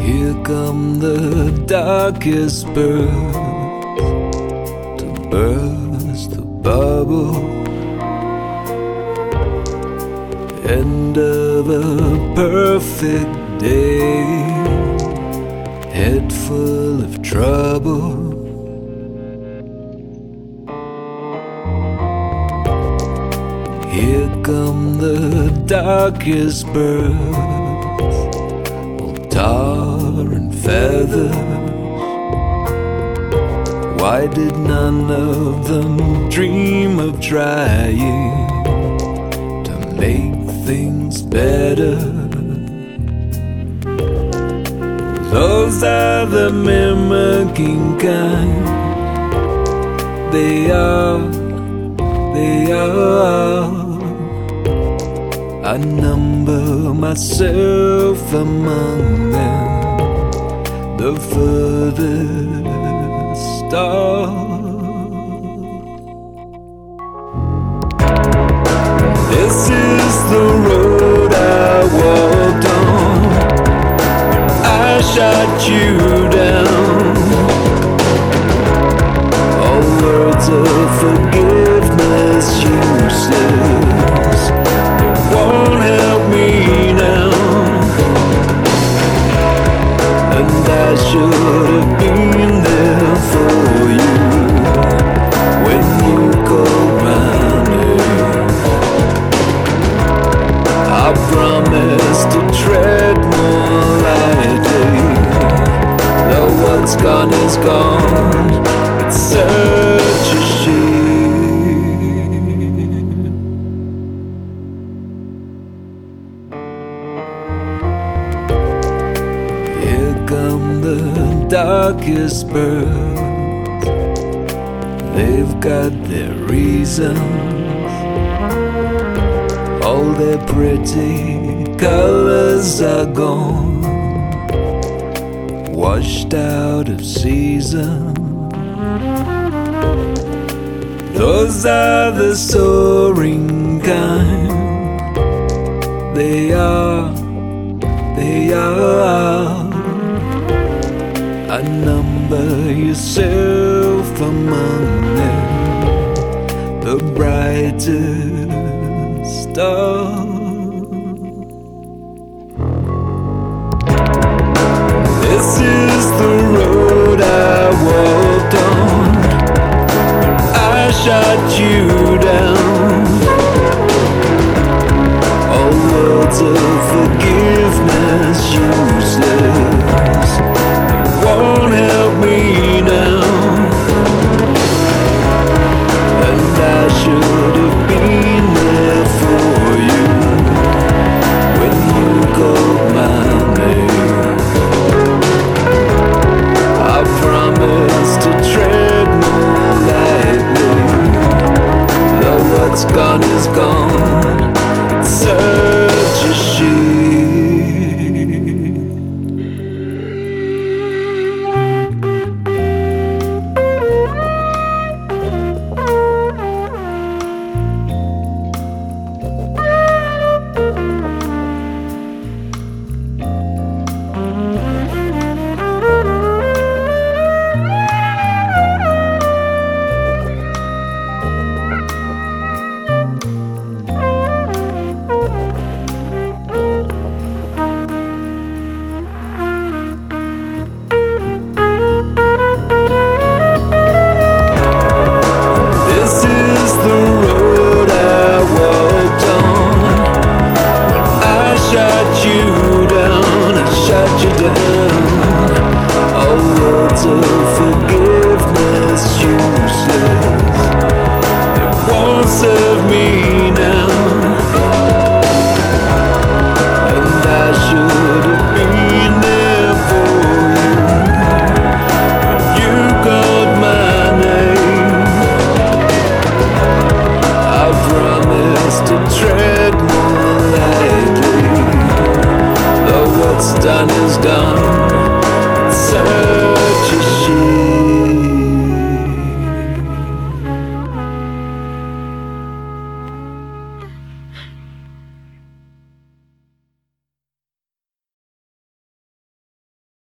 Here come the darkest birds to burst the bubble. End of a perfect day, head full of trouble. Here come the darkest birds, all tar and feathers. Why did none of them dream of trying to make things better? Those are the mimicking kind. They are. I number myself among them, the furthest off. This is the road I walked on. I shot you down. All words of forgiveness useless, it won't help me now. And I should have been there for you when you called my name. I promise to tread more lightly, though what's gone is gone. It's such a shame. Here come the darkest birds. They've got their reasons. All their pretty colors are gone, washed out of season. Those are the soaring kind. They are. I number yourself among them, the brightest star. This is the road I walked on. I shot you down. All words of forgiveness useless, it won't help me now. And I should have been there for you when you called my name. I promise to tread more lightly, though what's gone is gone. It's such a shame. Done is done.